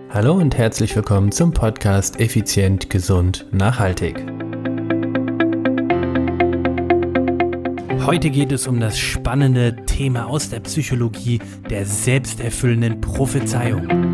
Hallo und herzlich willkommen zum Podcast Effizient, Gesund, Nachhaltig. Heute geht es um das spannende Thema aus der Psychologie der selbsterfüllenden Prophezeiung.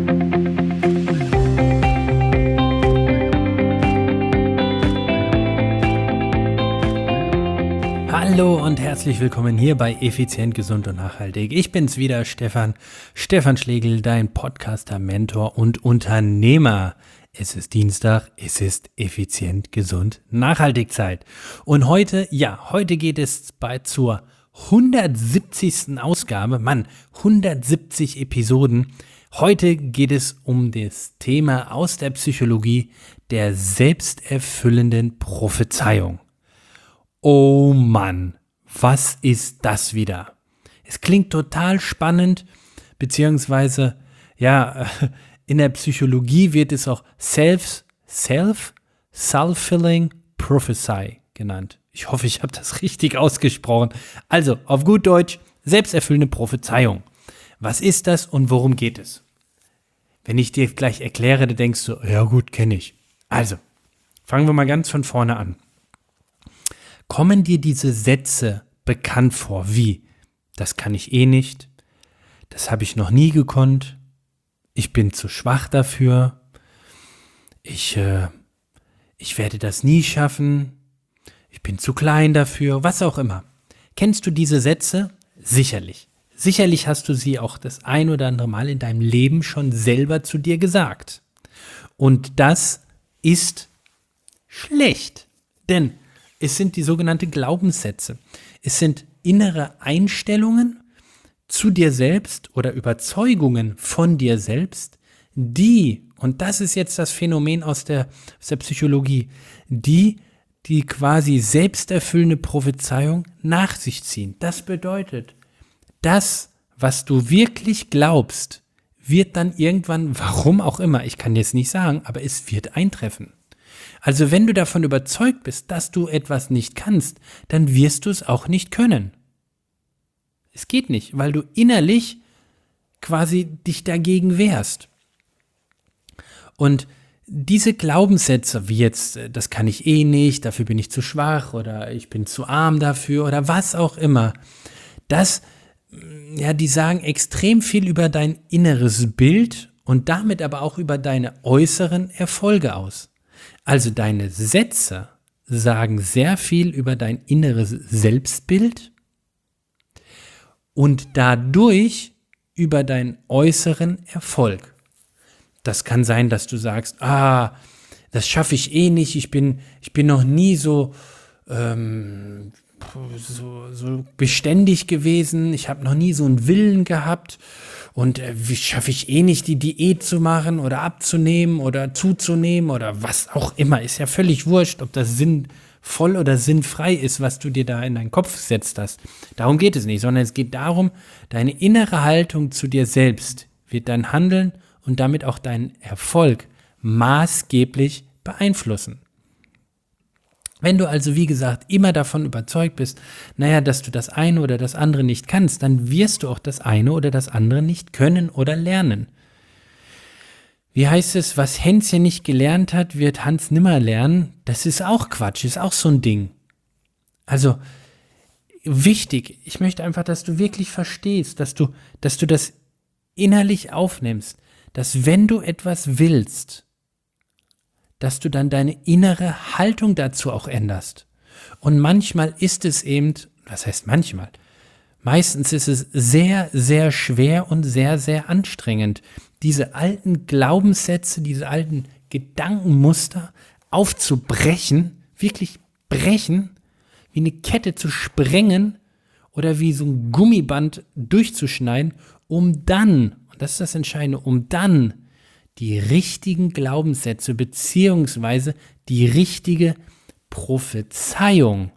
Hallo und herzlich willkommen hier bei Effizient, Gesund und Nachhaltig. Ich bin's wieder, Stefan Schlegel, dein Podcaster, Mentor und Unternehmer. Es ist Dienstag, es ist Effizient, Gesund, Nachhaltig Zeit. Und heute geht es zur 170. Ausgabe, 170 Episoden. Heute geht es um das Thema aus der Psychologie der selbsterfüllenden Prophezeiung. Oh Mann, was ist das wieder? Es klingt total spannend, beziehungsweise, in der Psychologie wird es auch Self-Fulfilling Prophecy genannt. Ich hoffe, ich habe das richtig ausgesprochen. Also, auf gut Deutsch, selbsterfüllende Prophezeiung. Was ist das und worum geht es? Wenn ich dir gleich erkläre, dann denkst du, ja gut, kenne ich. Also, fangen wir mal ganz von vorne an. Kommen dir diese Sätze bekannt vor, wie, das kann ich eh nicht, das habe ich noch nie gekonnt, ich bin zu schwach dafür, ich werde das nie schaffen, ich bin zu klein dafür, was auch immer. Kennst du diese Sätze? Sicherlich. Sicherlich hast du sie auch das ein oder andere Mal in deinem Leben schon selber zu dir gesagt. Und das ist schlecht, denn es sind die sogenannten Glaubenssätze. Es sind innere Einstellungen zu dir selbst oder Überzeugungen von dir selbst, die, und das ist jetzt das Phänomen aus der Psychologie, die quasi selbsterfüllende Prophezeiung nach sich ziehen. Das bedeutet, das, was du wirklich glaubst, wird dann irgendwann, warum auch immer, ich kann jetzt nicht sagen, aber es wird eintreffen. Also wenn du davon überzeugt bist, dass du etwas nicht kannst, dann wirst du es auch nicht können. Es geht nicht, weil du innerlich quasi dich dagegen wehrst. Und diese Glaubenssätze, wie jetzt, das kann ich eh nicht, dafür bin ich zu schwach oder ich bin zu arm dafür oder was auch immer, die sagen extrem viel über dein inneres Bild und damit aber auch über deine äußeren Erfolge aus. Also deine Sätze sagen sehr viel über dein inneres Selbstbild und dadurch über deinen äußeren Erfolg. Das kann sein, dass du sagst, das schaffe ich eh nicht, ich bin noch nie so beständig gewesen, ich habe noch nie so einen Willen gehabt und wie schaffe ich eh nicht, die Diät zu machen oder abzunehmen oder zuzunehmen oder was auch immer, ist ja völlig wurscht, ob das sinnvoll oder sinnfrei ist, was du dir da in deinen Kopf gesetzt hast. Darum geht es nicht, sondern es geht darum, deine innere Haltung zu dir selbst wird dein Handeln und damit auch deinen Erfolg maßgeblich beeinflussen. Wenn du also, wie gesagt, immer davon überzeugt bist, dass du das eine oder das andere nicht kannst, dann wirst du auch das eine oder das andere nicht können oder lernen. Wie heißt es, was Hänschen nicht gelernt hat, wird Hans nimmer lernen? Das ist auch Quatsch, ist auch so ein Ding. Also, wichtig, ich möchte einfach, dass du wirklich verstehst, dass du das innerlich aufnimmst, dass wenn du etwas willst, dass du dann deine innere Haltung dazu auch änderst. Und manchmal ist es eben, was heißt manchmal? Meistens ist es sehr, sehr schwer und sehr, sehr anstrengend, diese alten Glaubenssätze, diese alten Gedankenmuster aufzubrechen, wirklich brechen, wie eine Kette zu sprengen oder wie so ein Gummiband durchzuschneiden, um dann, und das ist das Entscheidende, um dann die richtigen Glaubenssätze beziehungsweise die richtige Prophezeiung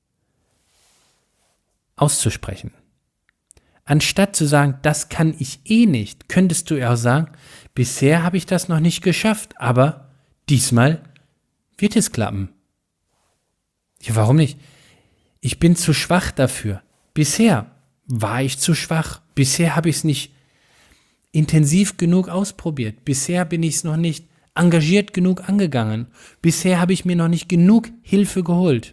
auszusprechen. Anstatt zu sagen, das kann ich eh nicht, könntest du ja auch sagen, bisher habe ich das noch nicht geschafft, aber diesmal wird es klappen. Ja, warum nicht? Ich bin zu schwach dafür. Bisher war ich zu schwach. Bisher habe ich es nicht intensiv genug ausprobiert. Bisher bin ich es noch nicht engagiert genug angegangen. Bisher habe ich mir noch nicht genug Hilfe geholt.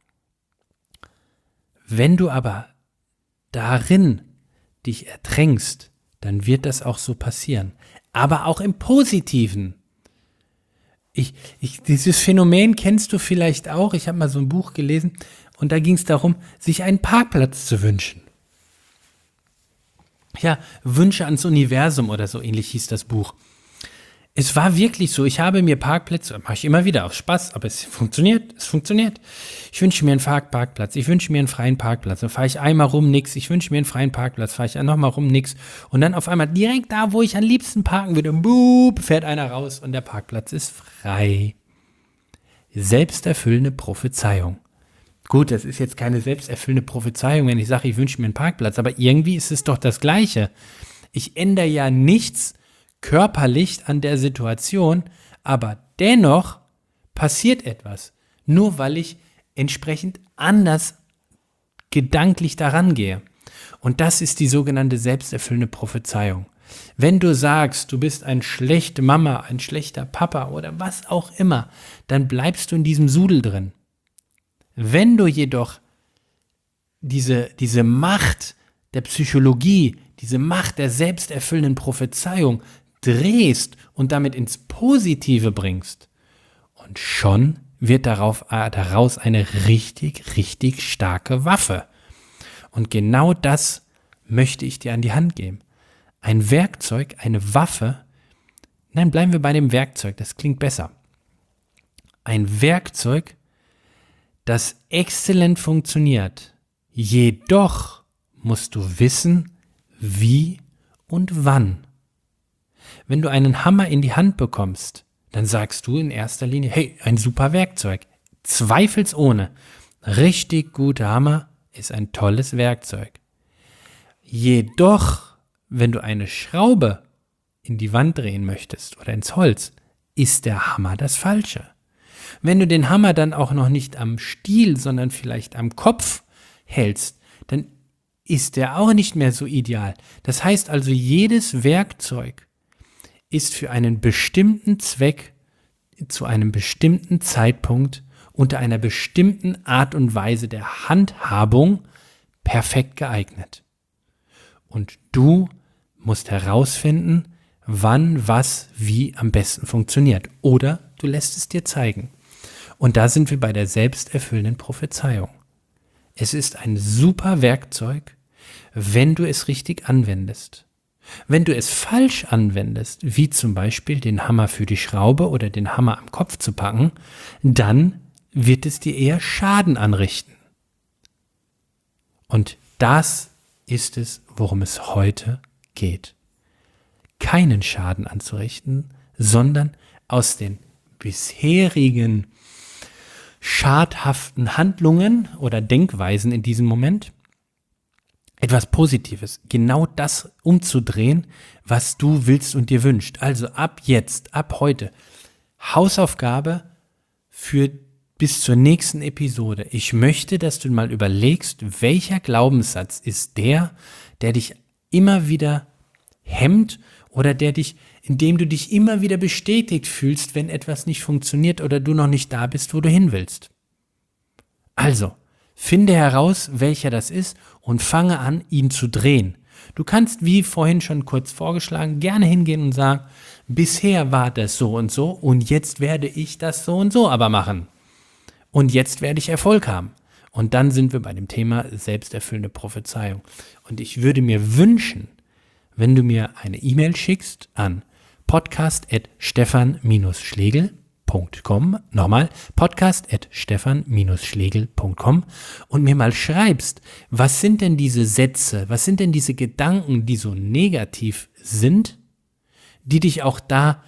Wenn du aber darin dich ertränkst, dann wird das auch so passieren. Aber auch im Positiven. Dieses Phänomen kennst du vielleicht auch. Ich habe mal so ein Buch gelesen und da ging es darum, sich einen Parkplatz zu wünschen. Ja, Wünsche ans Universum oder so ähnlich hieß das Buch. Es war wirklich so, ich habe mir Parkplätze, mache ich immer wieder aus Spaß, aber es funktioniert. Ich wünsche mir einen Parkplatz, ich wünsche mir einen freien Parkplatz, dann fahre ich einmal rum, nix, ich wünsche mir einen freien Parkplatz, fahre ich nochmal rum, nix. Und dann auf einmal direkt da, wo ich am liebsten parken würde, boop, fährt einer raus und der Parkplatz ist frei. Selbsterfüllende Prophezeiung. Gut, das ist jetzt keine selbsterfüllende Prophezeiung, wenn ich sage, ich wünsche mir einen Parkplatz, aber irgendwie ist es doch das Gleiche. Ich ändere ja nichts körperlich an der Situation, aber dennoch passiert etwas, nur weil ich entsprechend anders gedanklich daran gehe. Und das ist die sogenannte selbsterfüllende Prophezeiung. Wenn du sagst, du bist eine schlechte Mama, ein schlechter Papa oder was auch immer, dann bleibst du in diesem Sudel drin. Wenn du jedoch diese Macht der Psychologie, diese Macht der selbsterfüllenden Prophezeiung drehst und damit ins Positive bringst, und schon wird daraus eine richtig, richtig starke Waffe. Und genau das möchte ich dir an die Hand geben. Ein Werkzeug, eine Waffe, nein, bleiben wir bei dem Werkzeug, das klingt besser. Ein Werkzeug, das exzellent funktioniert. Jedoch musst du wissen, wie und wann. Wenn du einen Hammer in die Hand bekommst, dann sagst du in erster Linie, hey, ein super Werkzeug. Zweifelsohne. Richtig guter Hammer ist ein tolles Werkzeug. Jedoch, wenn du eine Schraube in die Wand drehen möchtest oder ins Holz, ist der Hammer das Falsche. Wenn du den Hammer dann auch noch nicht am Stiel, sondern vielleicht am Kopf hältst, dann ist der auch nicht mehr so ideal. Das heißt also, jedes Werkzeug ist für einen bestimmten Zweck, zu einem bestimmten Zeitpunkt, unter einer bestimmten Art und Weise der Handhabung perfekt geeignet. Und du musst herausfinden, wann, was, wie am besten funktioniert. Oder du lässt es dir zeigen. Und da sind wir bei der selbsterfüllenden Prophezeiung. Es ist ein super Werkzeug, wenn du es richtig anwendest. Wenn du es falsch anwendest, wie zum Beispiel den Hammer für die Schraube oder den Hammer am Kopf zu packen, dann wird es dir eher Schaden anrichten. Und das ist es, worum es heute geht. Keinen Schaden anzurichten, sondern aus den bisherigen schadhaften Handlungen oder Denkweisen in diesem Moment etwas Positives, genau das umzudrehen, was du willst und dir wünschst. Also ab jetzt, ab heute, Hausaufgabe für bis zur nächsten Episode. Ich möchte, dass du mal überlegst, welcher Glaubenssatz ist der dich immer wieder hemmt oder in dem du dich immer wieder bestätigt fühlst, wenn etwas nicht funktioniert oder du noch nicht da bist, wo du hin willst. Also, finde heraus, welcher das ist und fange an, ihn zu drehen. Du kannst, wie vorhin schon kurz vorgeschlagen, gerne hingehen und sagen, bisher war das so und jetzt werde ich das so und so aber machen. Und jetzt werde ich Erfolg haben. Und dann sind wir bei dem Thema selbsterfüllende Prophezeiung. Und ich würde mir wünschen, wenn du mir eine E-Mail schickst an podcast@stefan-schlegel.com, nochmal, podcast@stefan-schlegel.com und mir mal schreibst, was sind denn diese Sätze, was sind denn diese Gedanken, die so negativ sind, die dich auch da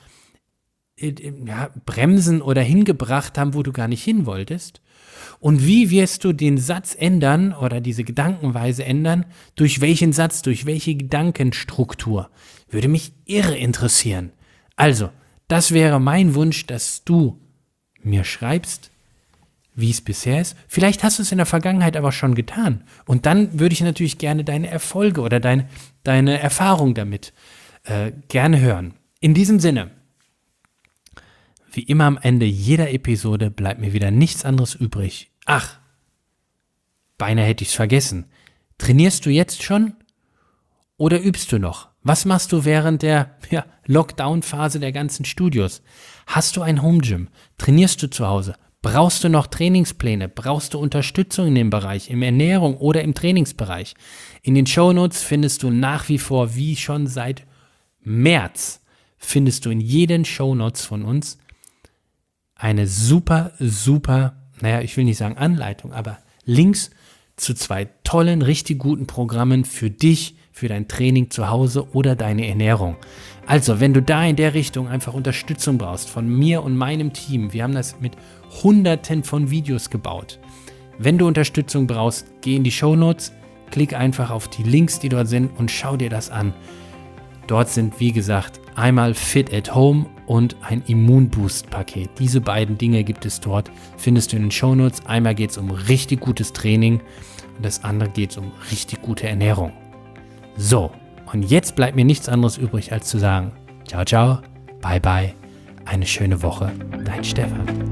bremsen oder hingebracht haben, wo du gar nicht hin wolltest. Und wie wirst du den Satz ändern oder diese Gedankenweise ändern? Durch welchen Satz, durch welche Gedankenstruktur? Würde mich irre interessieren. Also, das wäre mein Wunsch, dass du mir schreibst, wie es bisher ist. Vielleicht hast du es in der Vergangenheit aber schon getan. Und dann würde ich natürlich gerne deine Erfolge oder deine Erfahrung damit gerne hören. In diesem Sinne, wie immer am Ende jeder Episode bleibt mir wieder nichts anderes übrig. Ach, beinahe hätte ich es vergessen. Trainierst du jetzt schon oder übst du noch? Was machst du während der Lockdown-Phase der ganzen Studios? Hast du ein Home-Gym? Trainierst du zu Hause? Brauchst du noch Trainingspläne? Brauchst du Unterstützung in dem Bereich, im Ernährung oder im Trainingsbereich? In den Shownotes findest du nach wie vor, wie schon seit März, findest du in jeden Shownotes von uns eine super, ich will nicht sagen Anleitung, aber Links zu 2 tollen, richtig guten Programmen für dich, für dein Training zu Hause oder deine Ernährung. Also, wenn du da in der Richtung einfach Unterstützung brauchst von mir und meinem Team, wir haben das mit Hunderten von Videos gebaut. Wenn du Unterstützung brauchst, geh in die Shownotes, klick einfach auf die Links, die dort sind und schau dir das an. Dort sind, wie gesagt, einmal Fit at Home und ein Immunboost-Paket. Diese beiden Dinge gibt es dort, findest du in den Shownotes. Einmal geht es um richtig gutes Training und das andere geht es um richtig gute Ernährung. So, und jetzt bleibt mir nichts anderes übrig, als zu sagen, ciao, ciao, bye, bye, eine schöne Woche, dein Stefan.